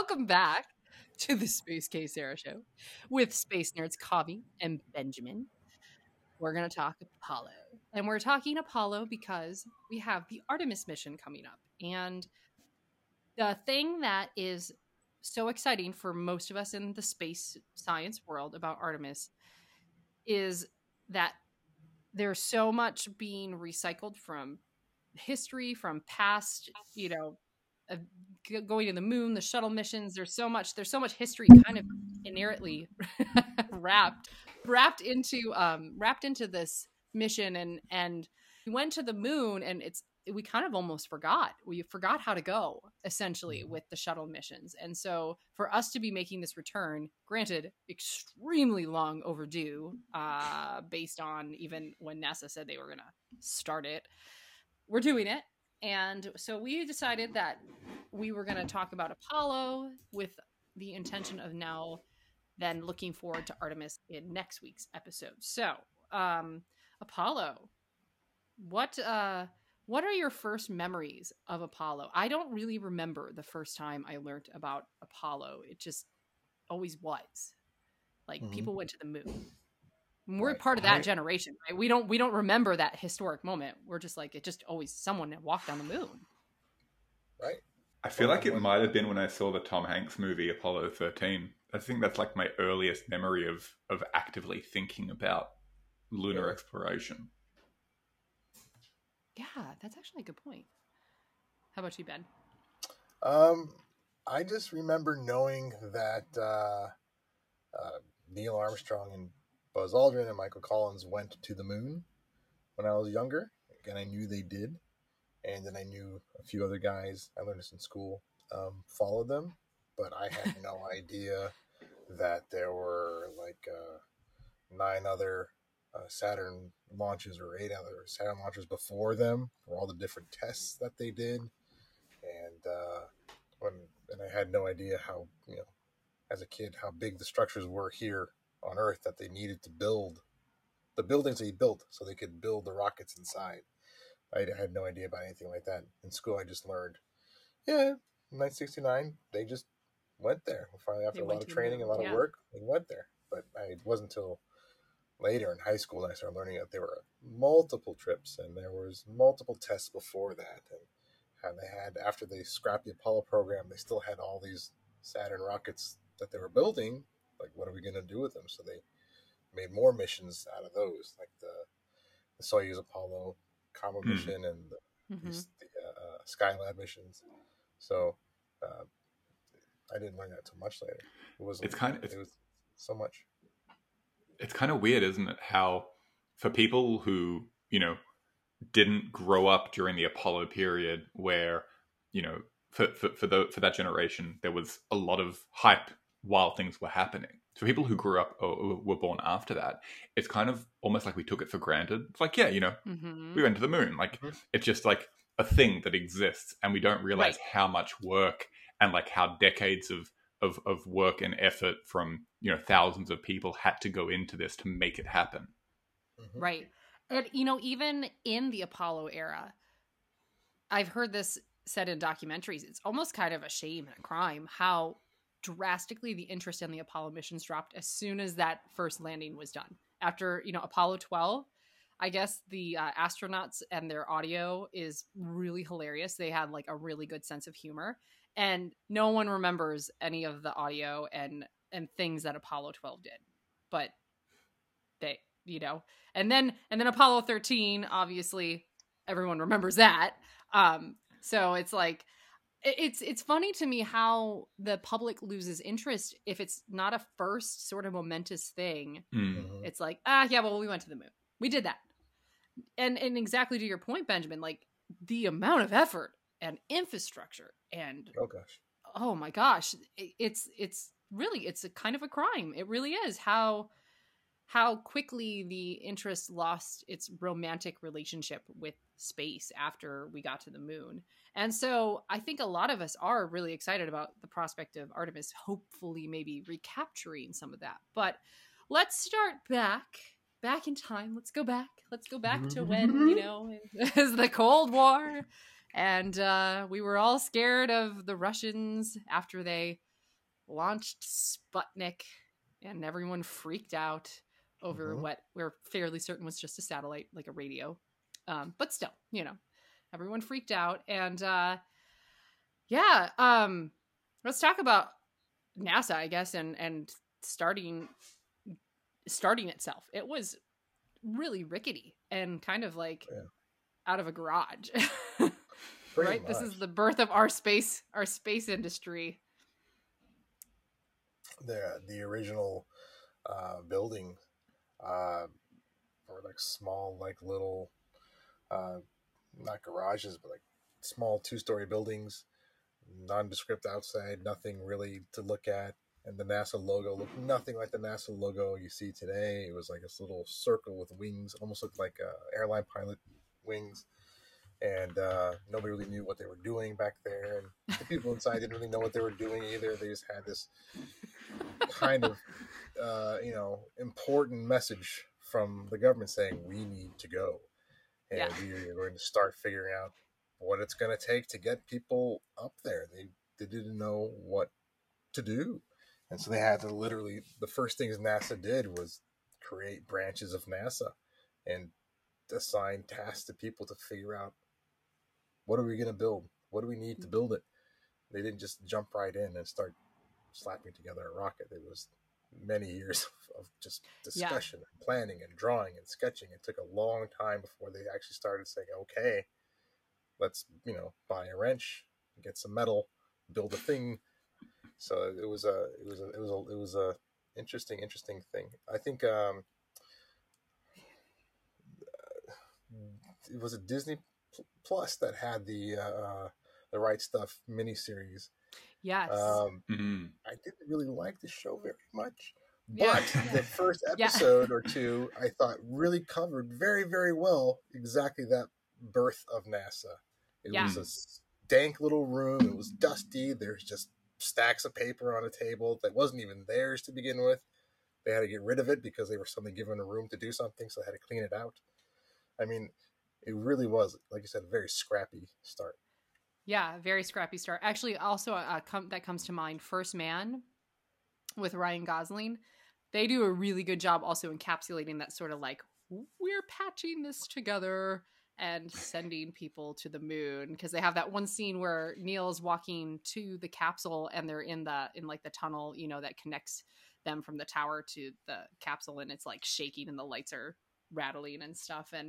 Welcome back to the Space Case Sarah Show with space nerds Kavi and Benjamin. We're going to talk Apollo. And we're talking Apollo because we have the Artemis mission coming up. And the thing that is so exciting for most of us in the space science world about Artemis is that there's so much being recycled from history, from past, going to the moon, the shuttle missions. There's so much history kind of inherently wrapped into this mission, and we went to the moon, and we kind of almost forgot. We forgot how to go, essentially, with the shuttle missions. And so for us to be making this return, granted, extremely long overdue, based on even when NASA said they were going to start it, we're doing it. And so we decided that we were going to talk about Apollo with the intention of now then looking forward to Artemis in next week's episode. So, Apollo, what are your first memories of Apollo? I don't really remember the first time I learned about Apollo. It just always was. Like, people went to the moon. We're part of that generation, right? We don't remember that historic moment. We're just like, it just always someone walked on the moon. Right. I feel like it might have been when I saw the Tom Hanks movie Apollo 13. I think that's like my earliest memory of actively thinking about lunar exploration. Yeah, that's actually a good point. How about you, Ben? I just remember knowing that Neil Armstrong and Buzz Aldrin and Michael Collins went to the moon when I was younger. And I knew they did. And then I knew a few other guys, I learned this in school, followed them. But I had no idea that there were like 9 other Saturn launches or 8 other Saturn launches before them for all the different tests that they did. And I had no idea how, as a kid, how big the structures were here on Earth that they needed to build the buildings they built so they could build the rockets inside. I had no idea about anything like that. In school, I just learned, in 1969, they just went there. Finally, after a lot of training, a lot of work, they went there. But it wasn't until later in high school that I started learning that there were multiple trips and there was multiple tests before that. And they had, after they scrapped the Apollo program, they still had all these Saturn rockets that they were building. Like, what are we going to do with them? So they made more missions out of those, like the Soyuz Apollo Comet mission and the Skylab missions. So I didn't learn that too much later. It was so much. It's kind of weird, isn't it? How for people who didn't grow up during the Apollo period, where for that generation there was a lot of hype while things were happening. So people who grew up or were born after that, it's kind of almost like we took it for granted. It's like, we went to the moon. Like, it's just like a thing that exists, and we don't realize how much work and like how decades of work and effort from thousands of people had to go into this to make it happen. Right. And even in the Apollo era, I've heard this said in documentaries, it's almost kind of a shame and a crime how drastically the interest in the Apollo missions dropped as soon as that first landing was done. After, Apollo 12, I guess the astronauts and their audio is really hilarious. They had like a really good sense of humor, and no one remembers any of the audio and things that Apollo 12 did. But they, and then Apollo 13, obviously everyone remembers that. So it's like, it's funny to me how the public loses interest if it's not a first sort of momentous thing. It's like, we went to the moon. We did that. And exactly to your point, Benjamin, like the amount of effort and infrastructure and oh my gosh, it's really, it's a kind of a crime. It really is how quickly the interest lost its romantic relationship with space after we got to the moon. And so I think a lot of us are really excited about the prospect of Artemis hopefully maybe recapturing some of that. But let's start back in time. Let's go back to when, it was the Cold War, and we were all scared of the Russians after they launched Sputnik, and everyone freaked out over what we're fairly certain was just a satellite, like a radio. But still, everyone freaked out. And let's talk about NASA, I guess, and starting itself. It was really rickety and kind of like out of a garage. Right? Much. This is the birth of our space industry. The original building were like small, like little not garages, but like small 2-story buildings, nondescript outside, nothing really to look at. And the NASA logo looked nothing like the NASA logo you see today. It was like this little circle with wings, almost looked like airline pilot wings. And nobody really knew what they were doing back there. And the people inside didn't really know what they were doing either. They just had this kind of, important message from the government saying, we need to go. And we're going to start figuring out what it's going to take to get people up there. They didn't know what to do. And so they had to literally, the first things NASA did was create branches of NASA and assign tasks to people to figure out, what are we going to build? What do we need to build it? They didn't just jump right in and start slapping together a rocket. It was many years of just discussion and planning and drawing and sketching. It took a long time before they actually started saying, okay, let's, buy a wrench, get some metal, build a thing. So it was a interesting thing. I think it was a Disney Plus that had the Right Stuff miniseries. Yes. I didn't really like the show very much, but the first episode or two I thought really covered very, very well exactly that birth of NASA. It was a dank little room. It was dusty. There's just stacks of paper on a table that wasn't even theirs to begin with. They had to get rid of it because they were suddenly given a room to do something, so they had to clean it out. I mean, it really was, like you said, a very scrappy start. Yeah, very scrappy start. Actually, also that comes to mind, First Man with Ryan Gosling. They do a really good job also encapsulating that sort of like, we're patching this together and sending people to the moon, because they have that one scene where Neil's walking to the capsule and they're in like the tunnel, that connects them from the tower to the capsule, and it's like shaking and the lights are rattling and stuff. And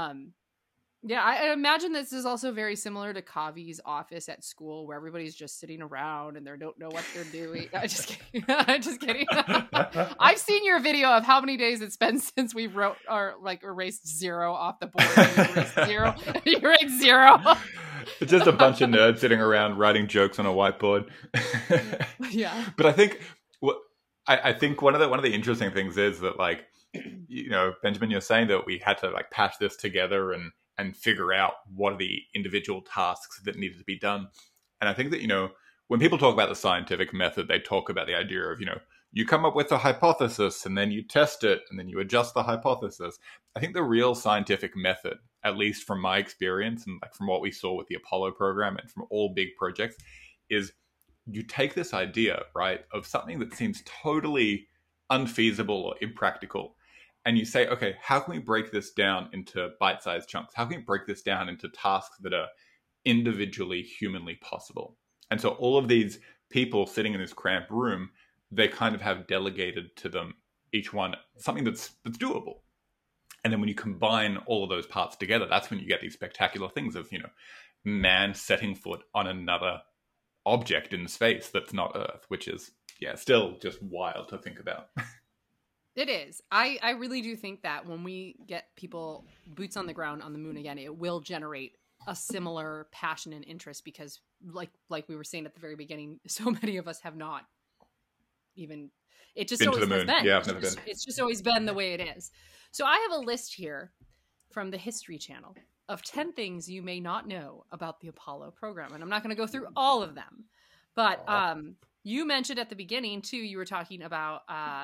I imagine this is also very similar to Kavi's office at school, where everybody's just sitting around and they don't know what they're doing. I'm just kidding. I'm just kidding. I've seen your video of how many days it's been since we wrote or like erased 0 off the board. You erased 0. It's just a bunch of nerds sitting around writing jokes on a whiteboard. Yeah. But I think I think one of the interesting things is that, like, Benjamin, you're saying that we had to like patch this together and figure out what are the individual tasks that needed to be done. And I think that, when people talk about the scientific method, they talk about the idea of, you come up with a hypothesis and then you test it and then you adjust the hypothesis. I think the real scientific method, at least from my experience and like from what we saw with the Apollo program and from all big projects, is you take this idea, right, of something that seems totally unfeasible or impractical, and you say, okay, how can we break this down into bite-sized chunks? How can we break this down into tasks that are individually, humanly possible? And so all of these people sitting in this cramped room, they kind of have delegated to them, each one, something that's doable. And then when you combine all of those parts together, that's when you get these spectacular things of, man setting foot on another object in space that's not Earth, which is, still just wild to think about. It is. I really do think that when we get people boots on the ground on the moon again, it will generate a similar passion and interest, because like we were saying at the very beginning, so many of us have not even, it just always has been. Yeah, I've never been. It's just always been the way it is. So I have a list here from the History Channel of 10 things you may not know about the Apollo program. And I'm not going to go through all of them, but you mentioned at the beginning too, you were talking about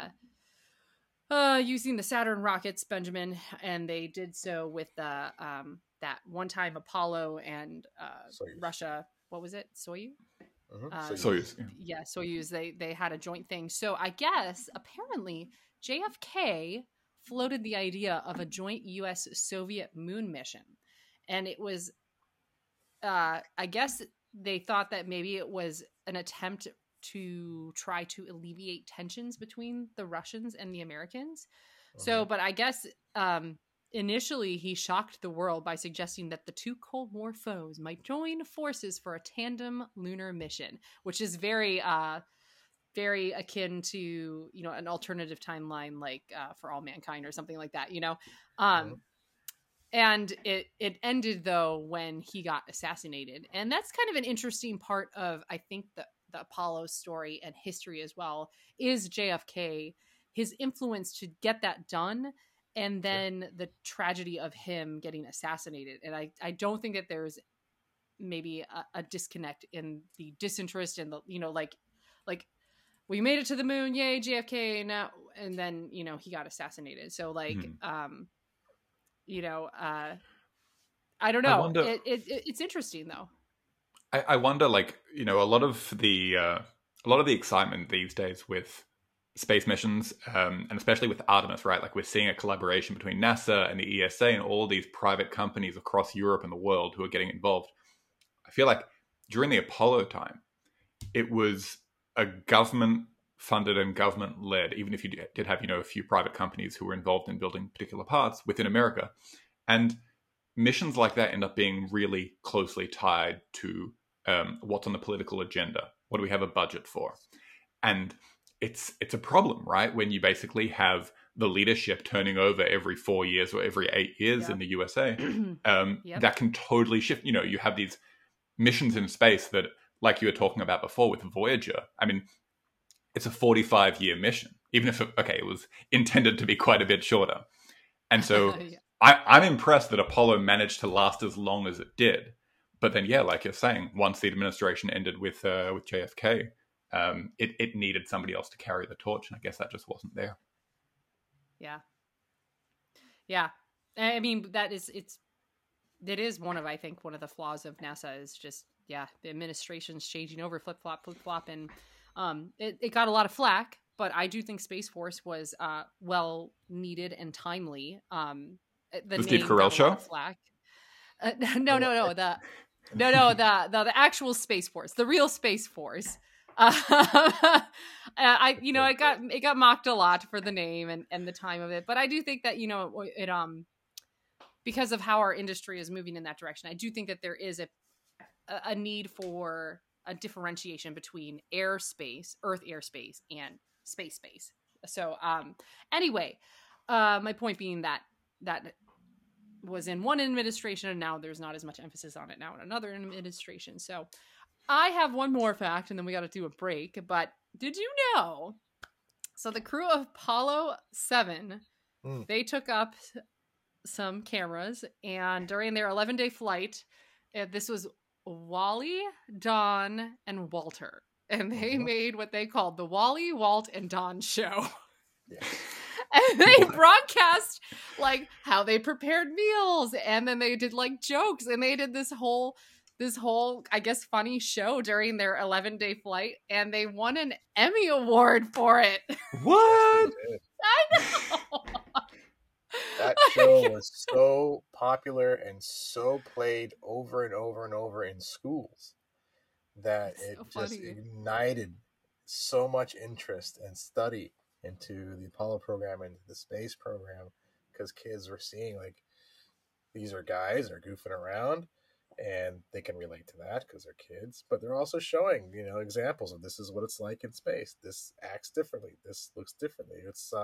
using the Saturn rockets, Benjamin, and they did so with the that one time Apollo and Russia. What was it? Soyuz? Soyuz. Yeah, Soyuz. They had a joint thing. So I guess apparently JFK floated the idea of a joint U.S. Soviet moon mission, and it was, I guess they thought that maybe it was an attempt to try to alleviate tensions between the Russians and the Americans. So, but I guess initially he shocked the world by suggesting that the two Cold War foes might join forces for a tandem lunar mission, which is very akin to, you know, an alternative timeline like For All Mankind or something like that, you know. And it ended though when he got assassinated, and that's kind of an interesting part of, I think, the Apollo story and history as well, is JFK, his influence to get that done, and then the tragedy of him getting assassinated. And I don't think that there's maybe a disconnect in the disinterest and the, you know, like we made it to the moon, yay, JFK, now, and then, you know, he got assassinated. So like, you know, I don't know. It's interesting though. I wonder, like, you know, a lot of the excitement these days with space missions, and especially with Artemis, right? Like, we're seeing a collaboration between NASA and the ESA and all these private companies across Europe and the world who are getting involved. I feel like during the Apollo time, it was a government-funded and government-led, even if you did have, you know, a few private companies who were involved in building particular parts within America. And missions like that end up being really closely tied to what's on the political agenda. What do we have a budget for? And it's a problem, right? When you basically have the leadership turning over every 4 years or every 8 years in the USA, that can totally shift. You know, you have these missions in space that, like you were talking about before with Voyager, I mean, it's a 45-year mission, even if, it was intended to be quite a bit shorter. And so I'm impressed that Apollo managed to last as long as it did. But then, yeah, like you're saying, once the administration ended with JFK, it needed somebody else to carry the torch, and I guess that just wasn't there. Yeah. I mean, it is one of the flaws of NASA is just, the administration's changing over, flip flop, and it got a lot of flack. But I do think Space Force was well needed and timely. The Steve Carell show? Flack. No. The actual Space Force, the real Space Force. It got mocked a lot for the name and the time of it, but I do think that, you know, it because of how our industry is moving in that direction, I do think that there is a need for a differentiation between airspace, Earth airspace, and space. So anyway, my point being that was in one administration, and now there's not as much emphasis on it now in another administration. So I have one more fact, and then we got to do a break. But did you know? So the crew of Apollo 7, they took up some cameras, and during their 11-day flight, this was Wally, Don, and Walter, and they made what they called the Wally, Walt, and Don show. Yeah. And they broadcast like how they prepared meals, and then they did like jokes, and they did this whole I guess funny show during their 11-day flight, and they won an Emmy Award for it. What? I know. That show was so popular and so played over and over and over in schools that it just ignited so much interest and study into the Apollo program and the space program, because kids were seeing like, these are guys that are goofing around and they can relate to that because they're kids, but they're also showing, you know, examples of this is what it's like in space. This acts differently. This looks differently. It's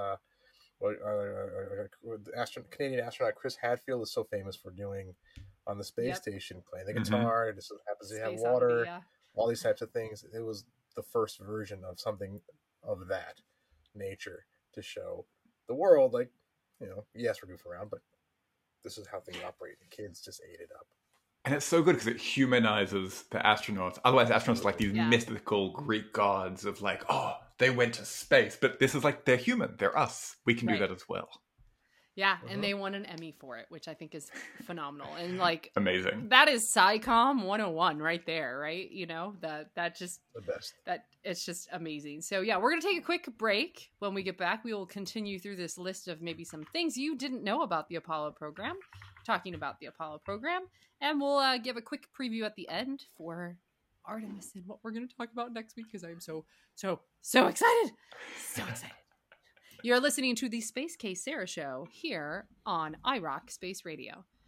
Canadian astronaut Chris Hadfield is so famous for doing on the space station, playing the guitar. And this happens to have water, all these types of things. It was the first version of something of that nature to show the world, like, you know, yes, we're goofing around, but this is how things operate. The kids just ate it up. And it's so good because it humanizes the astronauts. Otherwise, astronauts are like these mystical Greek gods of like, oh, they went to space. But this is like, they're human. They're us. We can do that as well. Yeah, and they won an Emmy for it, which I think is phenomenal. And like amazing. That is SciComm 101 right there, right? You know, that just The best. that it's just amazing. So yeah, we're going to take a quick break. When we get back, we will continue through this list of maybe some things you didn't know about the Apollo program, talking about the Apollo program, and we'll give a quick preview at the end for Artemis and what we're going to talk about next week because I'm so excited. So excited. You're listening to the Space Case Sarah Show here on iRock Space Radio.